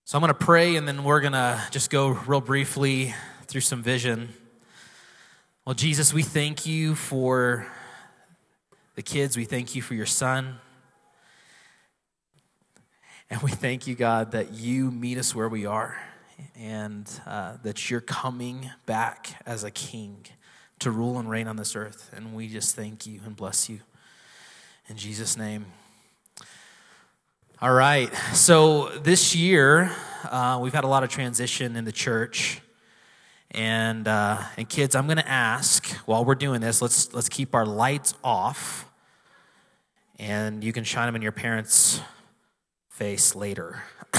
So I'm going to pray, and then we're going to just go real briefly through some vision. Well, Jesus, we thank you for the kids. We thank you for your son. And we thank you, God, that you meet us where we are and that you're coming back as a king to rule and reign on this earth. And we just thank you and bless you. In Jesus' name. All right, so this year, we've had a lot of transition in the church, and kids, I'm going to ask, while we're doing this, let's keep our lights off, and you can shine them in your parents' face later.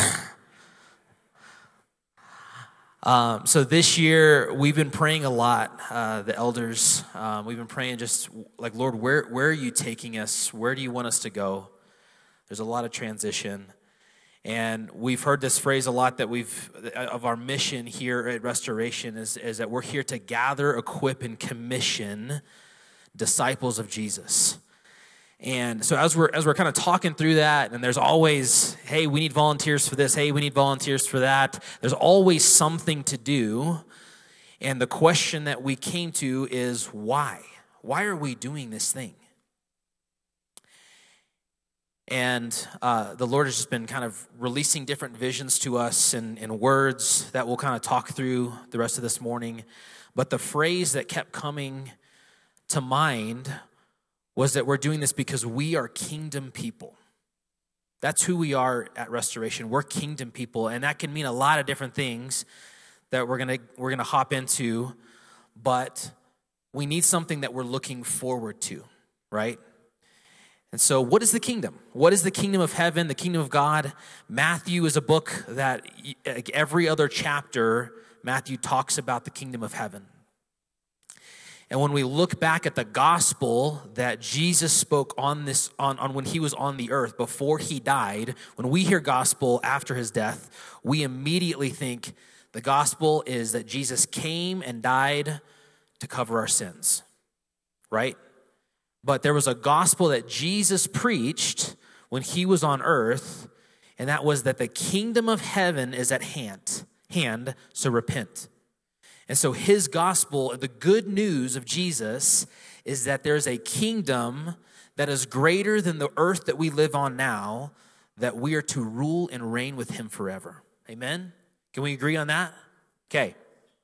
So this year, we've been praying a lot, the elders, we've been praying just like, Lord, where are you taking us? Where do you want us to go? There's a lot of transition, and we've heard this phrase a lot that of our mission here at Restoration is that we're here to gather, equip, and commission disciples of Jesus. And so as we're kind of talking through that, and there's always, hey, we need volunteers for this, hey, we need volunteers for that. There's always something to do, and the question that we came to is why? Why are we doing this thing? And the Lord has just been kind of releasing different visions to us and words that we'll kind of talk through the rest of this morning. But the phrase that kept coming to mind was that we're doing this because we are kingdom people. That's who we are at Restoration. We're kingdom people, and that can mean a lot of different things that we're gonna hop into. But we need something that we're looking forward to, right? And so what is the kingdom? What is the kingdom of heaven, the kingdom of God? Matthew is a book that like every other chapter, Matthew talks about the kingdom of heaven. And when we look back at the gospel that Jesus spoke on when he was on the earth, before he died, when we hear gospel after his death, we immediately think the gospel is that Jesus came and died to cover our sins, right? But there was a gospel that Jesus preached when he was on earth, and that was that the kingdom of heaven is at hand, so repent. And so his gospel, the good news of Jesus, is that there's a kingdom that is greater than the earth that we live on now, that we are to rule and reign with him forever. Amen? Can we agree on that? Okay.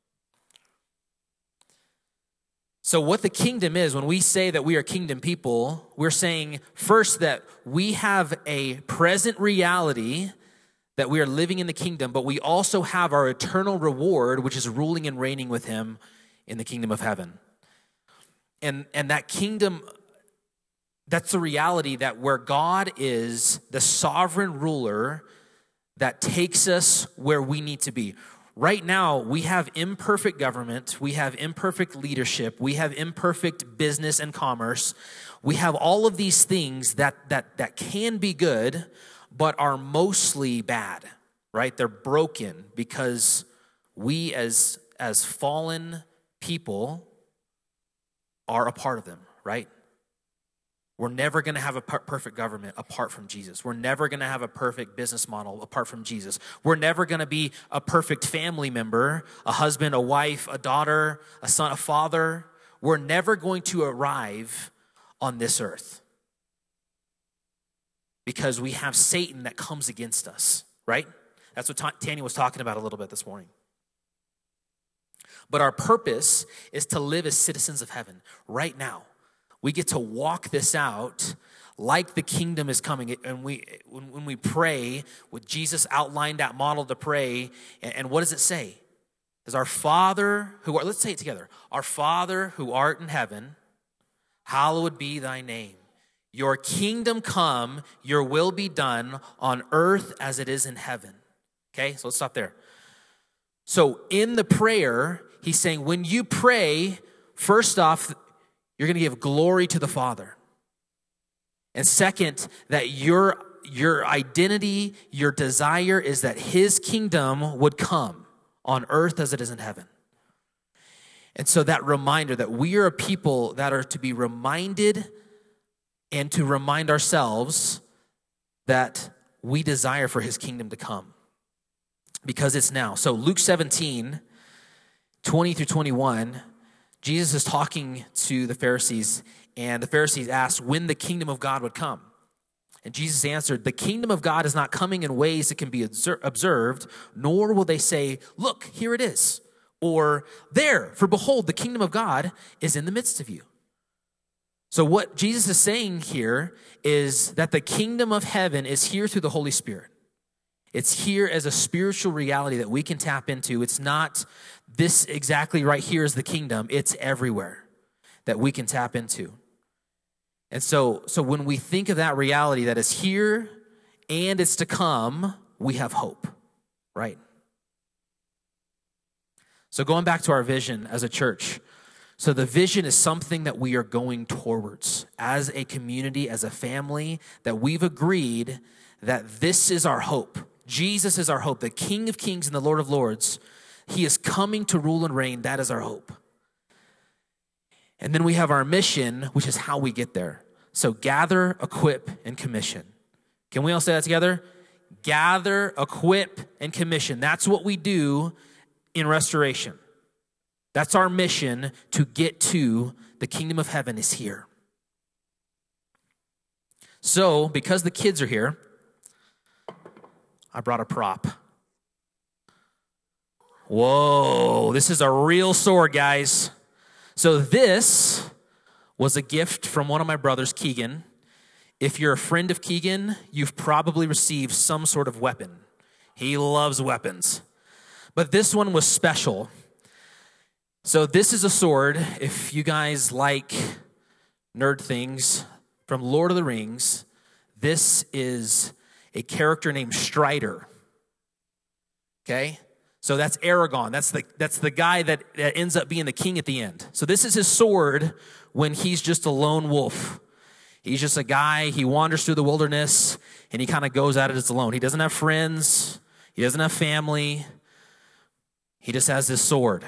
So what the kingdom is, when we say that we are kingdom people, we're saying first that we have a present reality that we are living in the kingdom, but we also have our eternal reward, which is ruling and reigning with him in the kingdom of heaven. And that kingdom, that's the reality that where God is the sovereign ruler that takes us where we need to be. Right now, we have imperfect government, we have imperfect leadership, we have imperfect business and commerce. We have all of these things that can be good, but are mostly bad, right? They're broken because we as fallen people are a part of them, right? We're never going to have a perfect government apart from Jesus. We're never going to have a perfect business model apart from Jesus. We're never going to be a perfect family member, a husband, a wife, a daughter, a son, a father. We're never going to arrive on this earth because we have Satan that comes against us, right? That's what Tanya was talking about a little bit this morning. But our purpose is to live as citizens of heaven right now. We get to walk this out like the kingdom is coming. And when we pray, with Jesus outlined that model to pray, and what does it say? Is our Father let's say it together. Our Father who art in heaven, hallowed be thy name. Your kingdom come, your will be done on earth as it is in heaven. Okay, so let's stop there. So in the prayer, he's saying when you pray, first off, you're going to give glory to the Father. And second, that your identity, your desire is that his kingdom would come on earth as it is in heaven. And so that reminder that we are a people that are to be reminded and to remind ourselves that we desire for his kingdom to come. because it's now. So Luke 17, 20 through 21, Jesus is talking to the Pharisees, and the Pharisees asked when the kingdom of God would come. And Jesus answered, the kingdom of God is not coming in ways that can be observed, nor will they say, look, here it is, or there, for behold, the kingdom of God is in the midst of you. So what Jesus is saying here is that the kingdom of heaven is here through the Holy Spirit. It's here as a spiritual reality that we can tap into. It's not this exactly right here is the kingdom. It's everywhere that we can tap into. And so when we think of that reality that is here and it's to come, we have hope, right? So going back to our vision as a church, so the vision is something that we are going towards as a community, as a family, that we've agreed that this is our hope. Jesus is our hope, the King of Kings and the Lord of Lords. He is coming to rule and reign. That is our hope. And then we have our mission, which is how we get there. So gather, equip, and commission. Can we all say that together? Gather, equip, and commission. That's what we do in restoration. That's our mission to get to the kingdom of heaven is here. So, because the kids are here, I brought a prop. Whoa, this is a real sword, guys. So this was a gift from one of my brothers, Keegan. If you're a friend of Keegan, you've probably received some sort of weapon. He loves weapons. But this one was special. So this is a sword, if you guys like nerd things, from Lord of the Rings. This is a character named Strider. Okay? So that's Aragorn. That's the guy that ends up being the king at the end. So this is his sword when he's just a lone wolf. He's just a guy, he wanders through the wilderness, and he kind of goes at it as alone. He doesn't have friends. He doesn't have family. He just has this sword.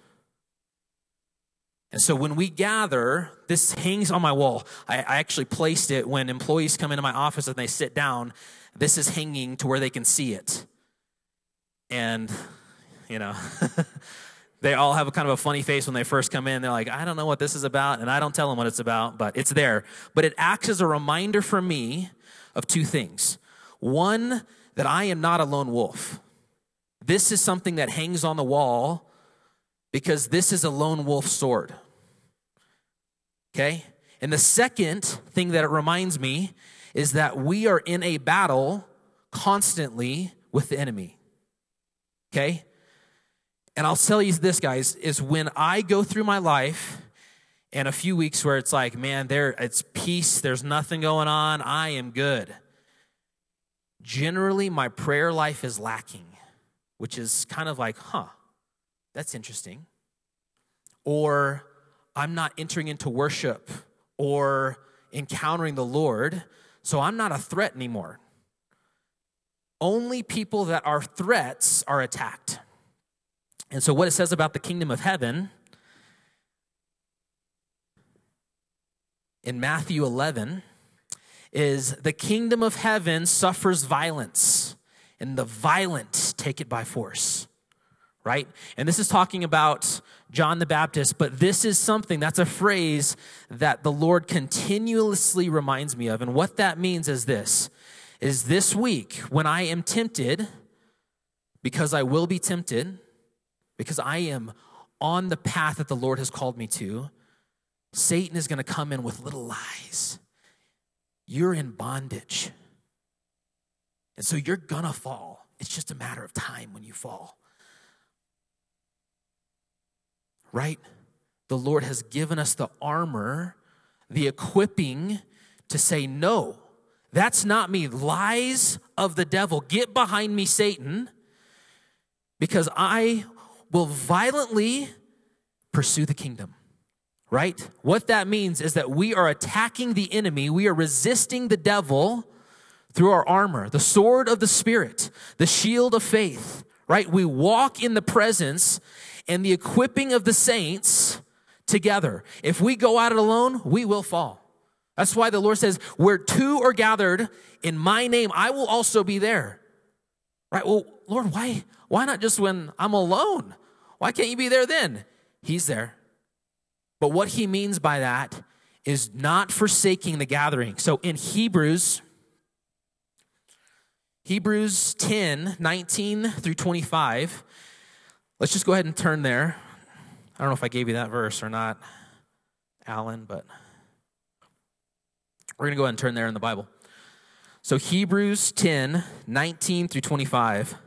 And so when we gather, this hangs on my wall. I actually placed it when employees come into my office and they sit down. This is hanging to where they can see it. And, you know, they all have a kind of a funny face when they first come in. They're like, I don't know what this is about, and I don't tell them what it's about, but it's there. But it acts as a reminder for me of two things. One, that I am not a lone wolf. This is something that hangs on the wall because this is a lone wolf sword. Okay? And the second thing that it reminds me is that we are in a battle constantly with the enemy. Okay? And I'll tell you this, guys, is when I go through my life and a few weeks where it's like, man, it's peace, there's nothing going on, I am good. Generally, my prayer life is lacking, which is kind of like, that's interesting. Or I'm not entering into worship or encountering the Lord, so I'm not a threat anymore. Only people that are threats are attacked. And so what it says about the kingdom of heaven in Matthew 11 is the kingdom of heaven suffers violence, and the violent take it by force. Right? And this is talking about John the Baptist, but this is something, that's a phrase that the Lord continuously reminds me of. And what that means is this week, when I am tempted, because I will be tempted, because I am on the path that the Lord has called me to, Satan is going to come in with little lies. You're in bondage. And so you're going to fall. It's just a matter of time when you fall. Right? The Lord has given us the armor, the equipping to say, no, that's not me. Lies of the devil. Get behind me, Satan, because I will violently pursue the kingdom. Right? What that means is that we are attacking the enemy. We are resisting the devil through our armor, the sword of the Spirit, the shield of faith. Right? We walk in the presence and the equipping of the saints together. If we go at it alone, we will fall. That's why the Lord says, where two are gathered in my name, I will also be there. Right? Well, Lord, why not just when I'm alone? Why can't you be there then? He's there. But what he means by that is not forsaking the gathering. So in Hebrews 10, 19 through 25, let's just go ahead and turn there. I don't know if I gave you that verse or not, Alan, but we're going to go ahead and turn there in the Bible. So Hebrews 10, 19 through 25.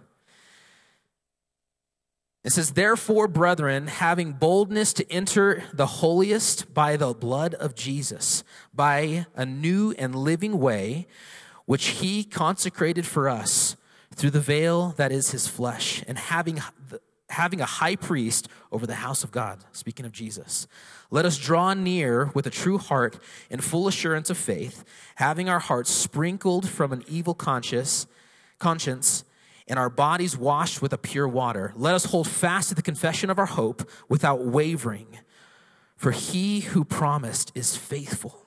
It says, "Therefore, brethren, having boldness to enter the holiest by the blood of Jesus, by a new and living way, which he consecrated for us through the veil that is his flesh, and having a high priest over the house of God," speaking of Jesus, "let us draw near with a true heart and full assurance of faith, having our hearts sprinkled from an evil conscience, and our bodies washed with a pure water. Let us hold fast to the confession of our hope without wavering, for he who promised is faithful.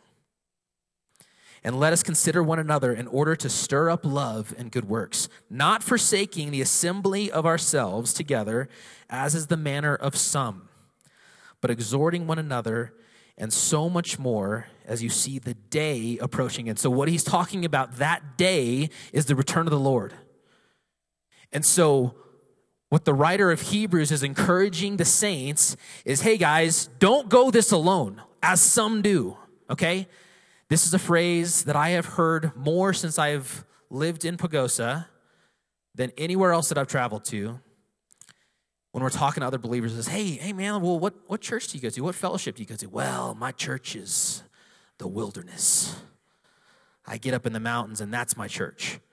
And let us consider one another in order to stir up love and good works, not forsaking the assembly of ourselves together, as is the manner of some, but exhorting one another, and so much more as you see the day approaching." And so what he's talking about, that day, is the return of the Lord. And so what the writer of Hebrews is encouraging the saints is, hey guys, don't go this alone, as some do, okay? This is a phrase that I have heard more since I've lived in Pagosa than anywhere else that I've traveled to. When we're talking to other believers, is, hey man, well, what church do you go to? What fellowship do you go to? Well, my church is the wilderness. I get up in the mountains and that's my church.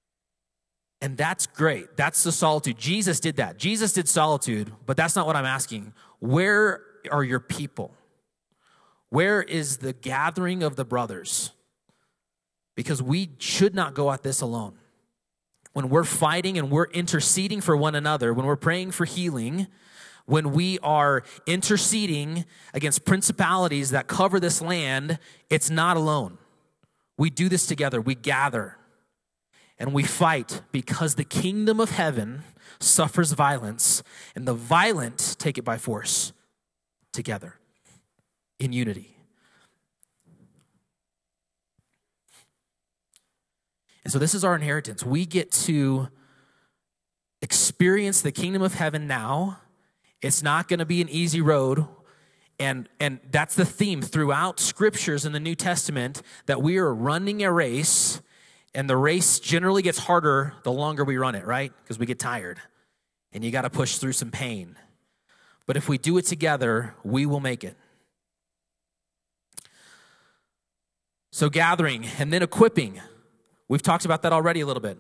And that's great. That's the solitude. Jesus did that. Jesus did solitude, but that's not what I'm asking. Where are your people? Where is the gathering of the brothers? Because we should not go at this alone. When we're fighting and we're interceding for one another, when we're praying for healing, when we are interceding against principalities that cover this land, it's not alone. We do this together. We gather. And we fight because the kingdom of heaven suffers violence, and the violent take it by force together in unity. And so this is our inheritance. We get to experience the kingdom of heaven now. It's not going to be an easy road. And that's the theme throughout scriptures in the New Testament, that we are running a race. And the race generally gets harder the longer we run it, right? Because we get tired. And you got to push through some pain. But if we do it together, we will make it. So gathering and then equipping. We've talked about that already a little bit.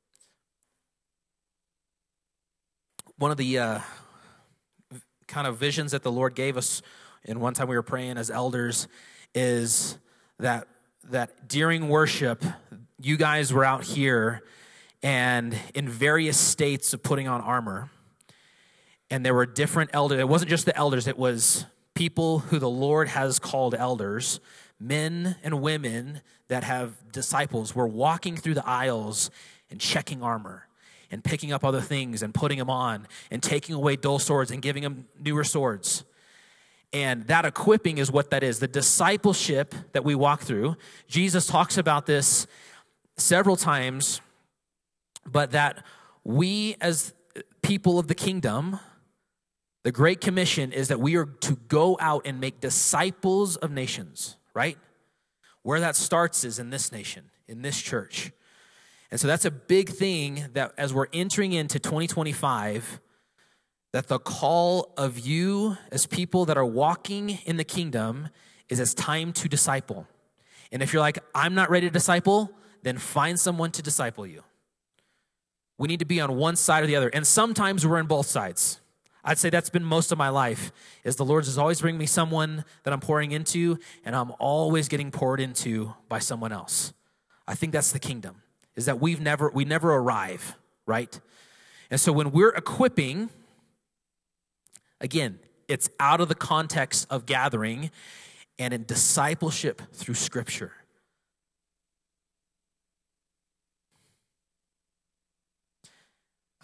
One of the kind of visions that the Lord gave us, and one time we were praying as elders, is that during worship, you guys were out here and in various states of putting on armor. And there were different elders. It wasn't just the elders. It was people who the Lord has called elders, men and women that have disciples, were walking through the aisles and checking armor and picking up other things and putting them on and taking away dull swords and giving them newer swords. And that equipping is what that is, the discipleship that we walk through. Jesus talks about this several times, but that we as people of the kingdom, the Great Commission is that we are to go out and make disciples of nations, right? Where that starts is in this nation, in this church. And so that's a big thing that as we're entering into 2025, that the call of you as people that are walking in the kingdom is it's time to disciple. And if you're like, I'm not ready to disciple, then find someone to disciple you. We need to be on one side or the other. And sometimes we're on both sides. I'd say that's been most of my life, is the Lord is always bringing me someone that I'm pouring into, and I'm always getting poured into by someone else. I think that's the kingdom, is that we never arrive, right? And so when we're equipping, again, it's out of the context of gathering and in discipleship through Scripture.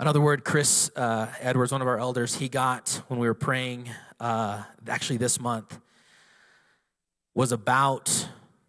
Another word Chris Edwards, one of our elders, he got when we were praying, actually this month, was about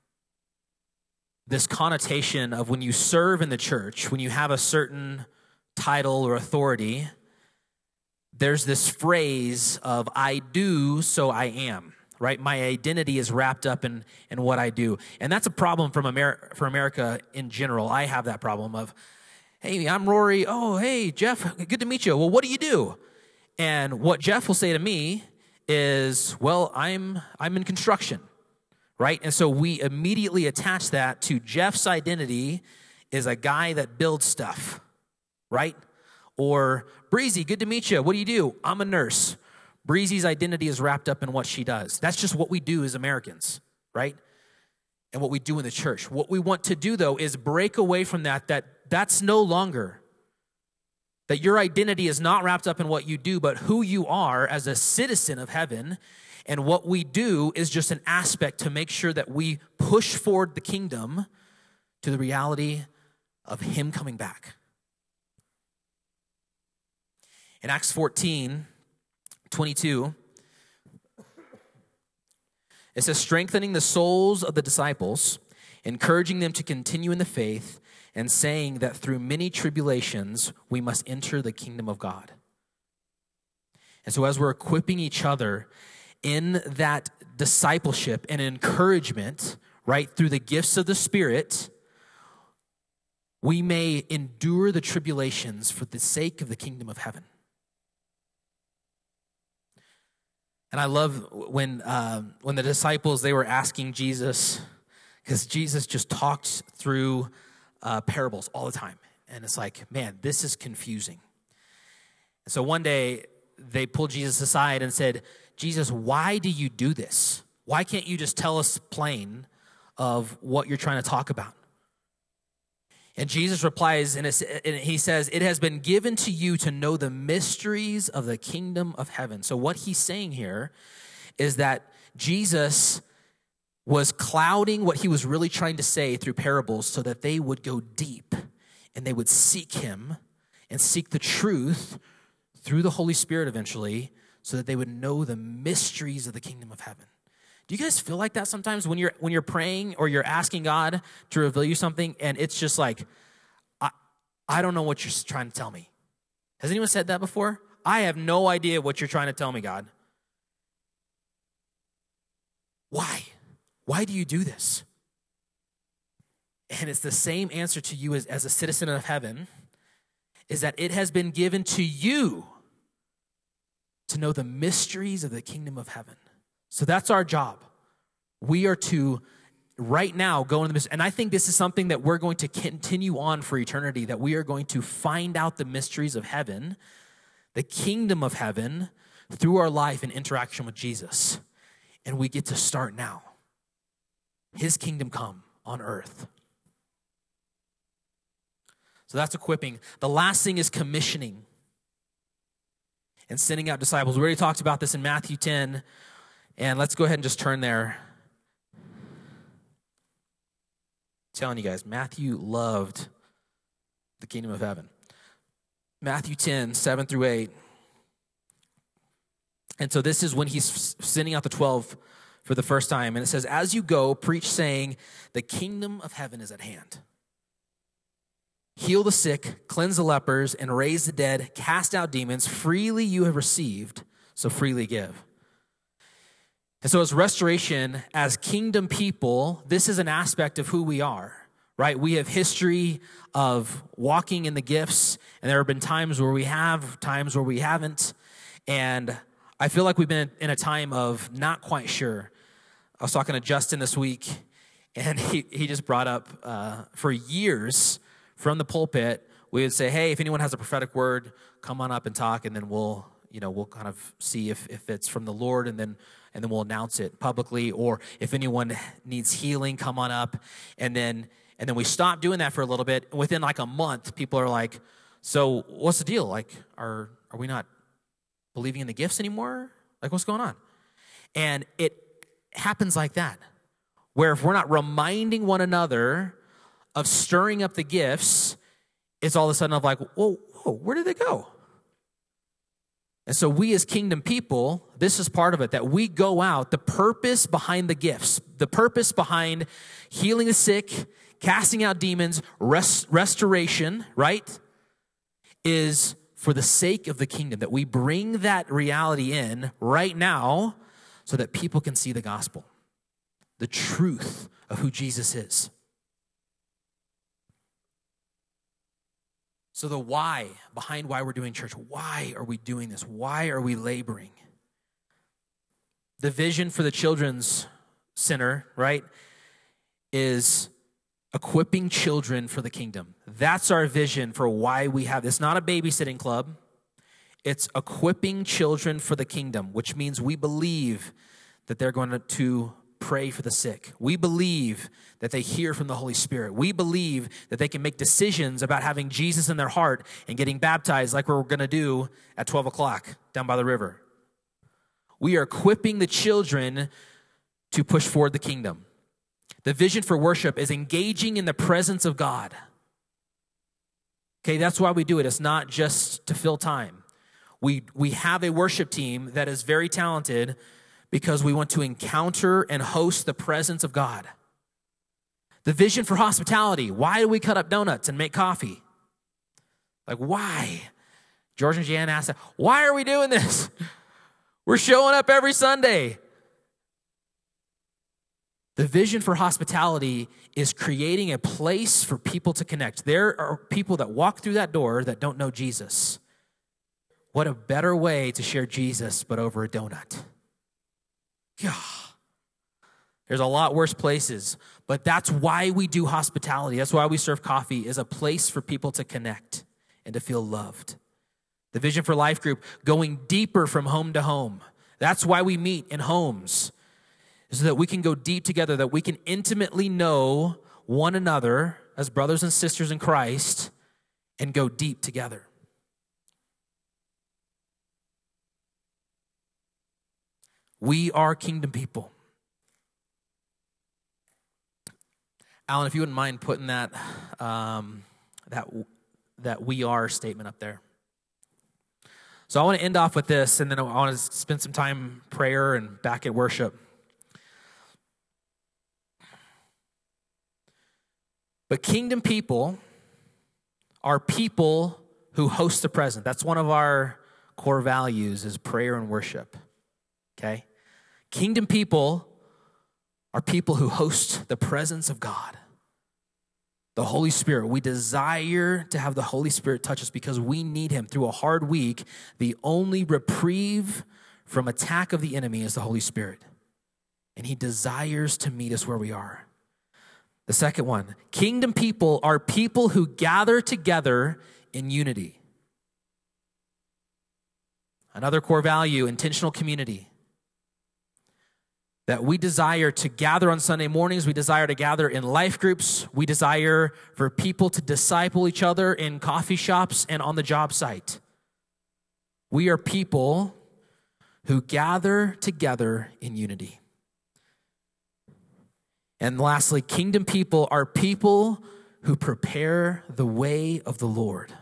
this connotation of when you serve in the church, when you have a certain title or authority, there's this phrase of I do, so I am, right? My identity is wrapped up in what I do. And that's a problem for America in general. I have that problem of, hey, I'm Rory. Oh, hey, Jeff, good to meet you. Well, what do you do? And what Jeff will say to me is, well, I'm in construction, right? And so we immediately attach that to Jeff's identity is a guy that builds stuff, right? Or Breezy, good to meet you. What do you do? I'm a nurse. Breezy's identity is wrapped up in what she does. That's just what we do as Americans, right? And what we do in the church. What we want to do, though, is break away from that's no longer. That your identity is not wrapped up in what you do, but who you are as a citizen of heaven. And what we do is just an aspect to make sure that we push forward the kingdom to the reality of him coming back. In Acts 14:22, it says, strengthening the souls of the disciples, encouraging them to continue in the faith, and saying that through many tribulations we must enter the kingdom of God. And so as we're equipping each other in that discipleship and encouragement, right, through the gifts of the Spirit, we may endure the tribulations for the sake of the kingdom of heaven. And I love when the disciples, they were asking Jesus, because Jesus just talked through parables all the time. And it's like, man, this is confusing. And so one day, they pulled Jesus aside and said, Jesus, why do you do this? Why can't you just tell us plain of what you're trying to talk about? And Jesus replies, and he says, it has been given to you to know the mysteries of the kingdom of heaven. So what he's saying here is that Jesus was clouding what he was really trying to say through parables so that they would go deep and they would seek him and seek the truth through the Holy Spirit eventually so that they would know the mysteries of the kingdom of heaven. Do you guys feel like that sometimes when you're praying or you're asking God to reveal you something and it's just like, I don't know what you're trying to tell me? Has anyone said that before? I have no idea what you're trying to tell me, God. Why? Why do you do this? And it's the same answer to you as a citizen of heaven, is that it has been given to you to know the mysteries of the kingdom of heaven. So that's our job. We are to, right now, go into this. And I think this is something that we're going to continue on for eternity, that we are going to find out the mysteries of heaven, the kingdom of heaven, through our life and interaction with Jesus. And we get to start now. His kingdom come on earth. So that's equipping. The last thing is commissioning and sending out disciples. We already talked about this in Matthew 10. And let's go ahead and just turn there. I'm telling you guys, Matthew loved the kingdom of heaven. Matthew 10, 7 through 8. And so this is when he's sending out the 12 for the first time. And it says, as you go, preach saying, the kingdom of heaven is at hand. Heal the sick, cleanse the lepers, and raise the dead, cast out demons. Freely you have received, so freely give. And so as restoration, as kingdom people, this is an aspect of who we are, right? We have history of walking in the gifts, and there have been times where we have, times where we haven't. And I feel like we've been in a time of not quite sure. I was talking to Justin this week, and he just brought up for years from the pulpit, we would say, hey, if anyone has a prophetic word, come on up and talk, and then we'll kind of see if it's from the Lord, and then we'll announce it publicly. Or if anyone needs healing, come on up. And then we stop doing that for a little bit. Within like a month, people are like, so what's the deal? Like, are we not believing in the gifts anymore? Like, what's going on? And it happens like that, where if we're not reminding one another of stirring up the gifts, it's all of a sudden of like, whoa, where did they go? And so we as kingdom people, this is part of it, that we go out, the purpose behind the gifts, the purpose behind healing the sick, casting out demons, restoration, right, is for the sake of the kingdom, that we bring that reality in right now so that people can see the gospel, the truth of who Jesus is. So the why, behind why we're doing church, why are we doing this? Why are we laboring? The vision for the Children's Center, right, is equipping children for the kingdom. That's our vision for why we have this. It's not a babysitting club. It's equipping children for the kingdom, which means we believe that they're going to pray for the sick. We believe that they hear from the Holy Spirit. We believe that they can make decisions about having Jesus in their heart and getting baptized like we're going to do at 12 o'clock down by the river. We are equipping the children to push forward the kingdom. The vision for worship is engaging in the presence of God. Okay, that's why we do it. It's not just to fill time. We have a worship team that is very talented because we want to encounter and host the presence of God. The vision for hospitality. Why do we cut up donuts and make coffee? Like, why? George and Jan asked that. Why are we doing this? We're showing up every Sunday. The vision for hospitality is creating a place for people to connect. There are people that walk through that door that don't know Jesus. What a better way to share Jesus but over a donut. God. There's a lot worse places, but that's why we do hospitality. That's why we serve coffee, is a place for people to connect and to feel loved. The vision for Life Group, going deeper from home to home. That's why we meet in homes, so that we can go deep together, that we can intimately know one another as brothers and sisters in Christ and go deep together. We are kingdom people. Alan, if you wouldn't mind putting that we are statement up there. So I want to end off with this, and then I want to spend some time prayer and back at worship. But kingdom people are people who host the present. That's one of our core values, is prayer and worship. Okay? Kingdom people are people who host the presence of God. The Holy Spirit. We desire to have the Holy Spirit touch us because we need him. Through a hard week, the only reprieve from attack of the enemy is the Holy Spirit. And he desires to meet us where we are. The second one, kingdom people are people who gather together in unity. Another core value, intentional community. That we desire to gather on Sunday mornings. We desire to gather in life groups. We desire for people to disciple each other in coffee shops and on the job site. We are people who gather together in unity. And lastly, kingdom people are people who prepare the way of the Lord.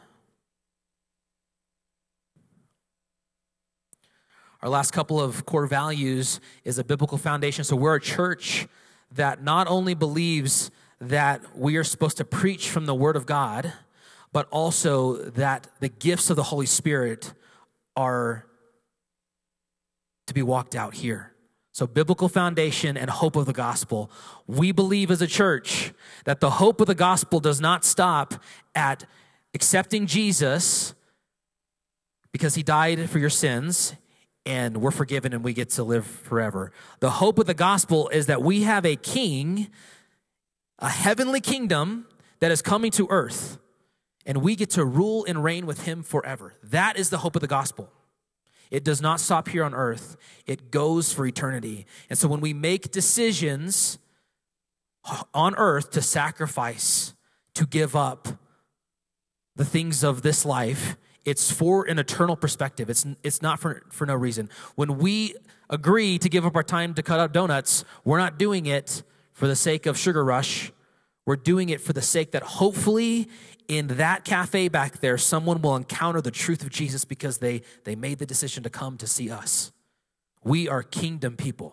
Our last couple of core values is a biblical foundation. So we're a church that not only believes that we are supposed to preach from the Word of God, but also that the gifts of the Holy Spirit are to be walked out here. So biblical foundation and hope of the gospel. We believe as a church that the hope of the gospel does not stop at accepting Jesus because he died for your sins and we're forgiven and we get to live forever. The hope of the gospel is that we have a king, a heavenly kingdom that is coming to earth, and we get to rule and reign with him forever. That is the hope of the gospel. It does not stop here on earth. It goes for eternity. And so when we make decisions on earth to sacrifice, to give up the things of this life, it's for an eternal perspective. It's not for no reason. When we agree to give up our time to cut up donuts, we're not doing it for the sake of Sugar Rush. We're doing it for the sake that hopefully in that cafe back there, someone will encounter the truth of Jesus because they made the decision to come to see us. We are kingdom people.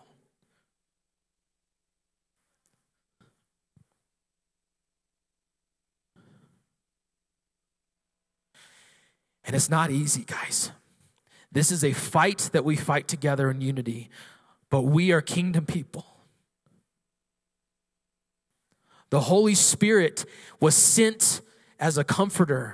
And it's not easy, guys. This is a fight that we fight together in unity, but we are kingdom people. The Holy Spirit was sent as a comforter,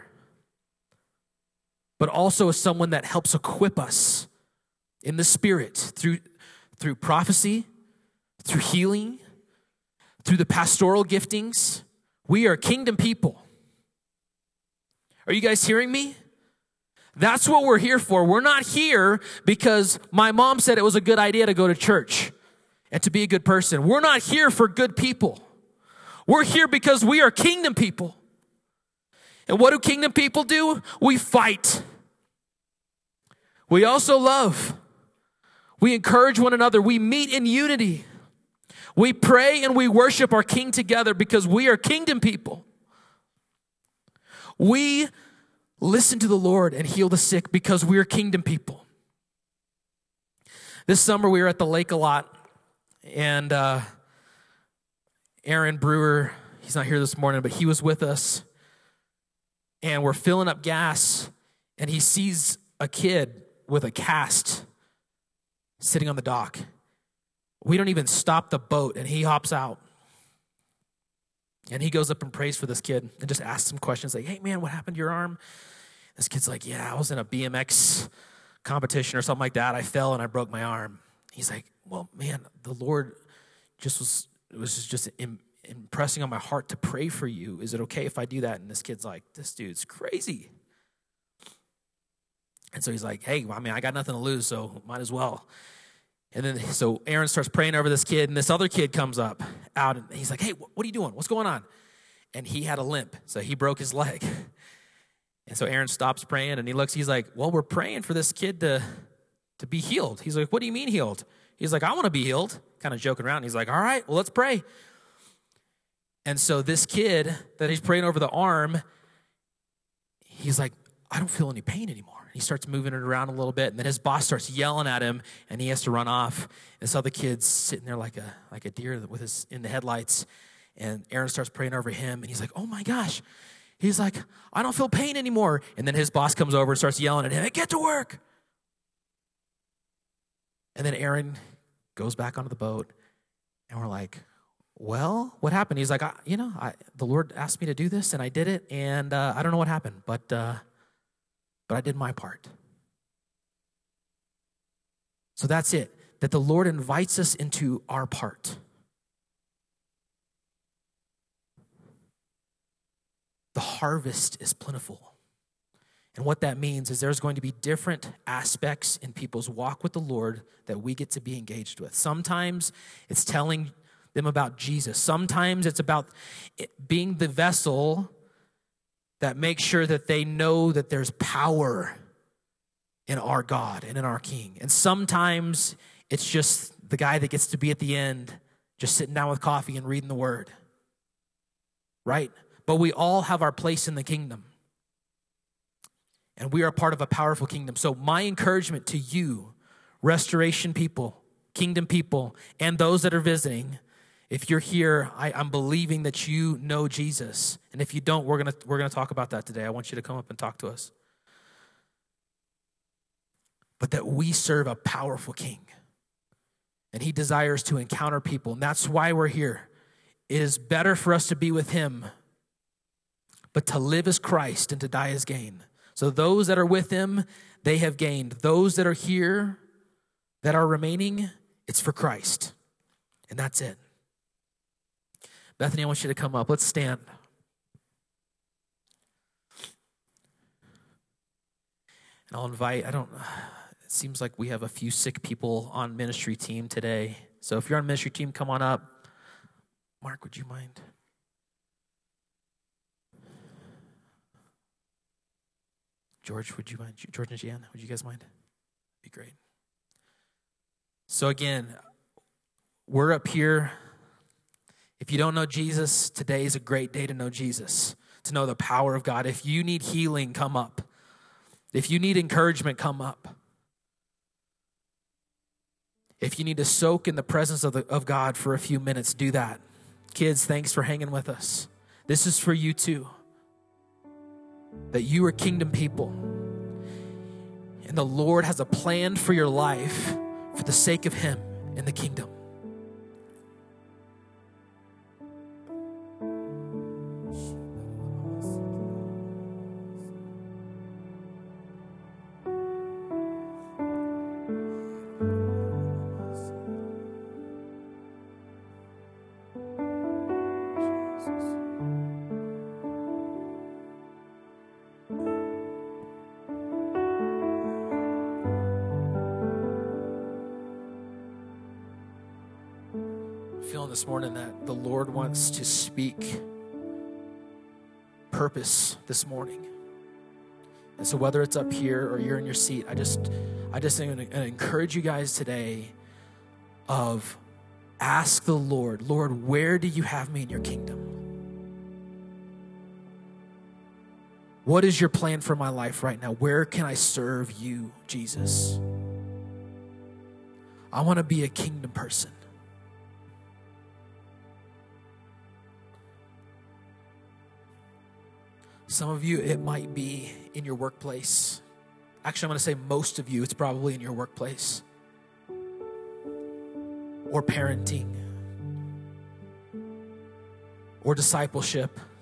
but also as someone that helps equip us in the Spirit through prophecy, through healing, through the pastoral giftings. We are kingdom people. Are you guys hearing me? That's what we're here for. We're not here because my mom said it was a good idea to go to church and to be a good person. We're not here for good people. We're here because we are kingdom people. And what do kingdom people do? We fight. We also love. We encourage one another. We meet in unity. We pray and we worship our King together because we are kingdom people. We listen to the Lord and heal the sick because we are kingdom people. This summer we were at the lake a lot, and Aaron Brewer, he's not here this morning, but he was with us, and we're filling up gas, and he sees a kid with a cast sitting on the dock. We don't even stop the boat, and he hops out. And he goes up and prays for this kid and just asks him questions like, hey, man, what happened to your arm? This kid's like, yeah, I was in a BMX competition or something like that. I fell and I broke my arm. He's like, well, man, the Lord was just impressing on my heart to pray for you. Is it okay if I do that? And this kid's like, this dude's crazy. And so he's like, hey, I mean, I got nothing to lose, so might as well. And then, so Aaron starts praying over this kid, and this other kid comes up out, and he's like, hey, what are you doing? What's going on? And he had a limp, so he broke his leg. And so Aaron stops praying, and he looks, he's like, well, we're praying for this kid to be healed. He's like, what do you mean healed? He's like, I want to be healed, kind of joking around. He's like, all right, well, let's pray. And so this kid that he's praying over the arm, he's like, I don't feel any pain anymore. He starts moving it around a little bit, and then his boss starts yelling at him, and he has to run off. And this other kid's sitting there like a deer with his in the headlights, and Aaron starts praying over him, and he's like, oh my gosh. He's like, I don't feel pain anymore. And then his boss comes over and starts yelling at him, hey, get to work. And then Aaron goes back onto the boat, and we're like, well, what happened? He's like, the Lord asked me to do this, and I did it, and I don't know what happened, but I did my part. So that's it, that the Lord invites us into our part. The harvest is plentiful. And what that means is there's going to be different aspects in people's walk with the Lord that we get to be engaged with. Sometimes it's telling them about Jesus. Sometimes it's about being the vessel that makes sure that they know that there's power in our God and in our King. And sometimes it's just the guy that gets to be at the end, just sitting down with coffee and reading the Word. Right? But we all have our place in the kingdom. And we are part of a powerful kingdom. So my encouragement to you, Restoration people, kingdom people, and those that are visiting, if you're here, I'm believing that you know Jesus. And if you don't, we're gonna talk about that today. I want you to come up and talk to us. But that we serve a powerful King. And he desires to encounter people. And that's why we're here. It is better for us to be with him, but to live as Christ and to die as gain. So those that are with him, they have gained. Those that are here, that are remaining, it's for Christ. And that's it. Bethany, I want you to come up. Let's stand. And I'll invite, it seems like we have a few sick people on ministry team today. So if you're on ministry team, come on up. Mark, would you mind? George, would you mind? George and Jan, would you guys mind? Be great. So again, we're up here. If you don't know Jesus, today is a great day to know Jesus, to know the power of God. If you need healing, come up. If you need encouragement, come up. If you need to soak in the presence of God for a few minutes, do that. Kids, thanks for hanging with us. This is for you too. That you are kingdom people. And the Lord has a plan for your life for the sake of Him and the kingdom. Feeling this morning that the Lord wants to speak purpose this morning. And so whether it's up here or you're in your seat, I just encourage you guys today of ask the Lord, Lord, where do you have me in your kingdom? What is your plan for my life right now? Where can I serve you, Jesus? I want to be a kingdom person. Some of you, it might be in your workplace. Actually, I'm going to say most of you, it's probably in your workplace. Or parenting. Or discipleship.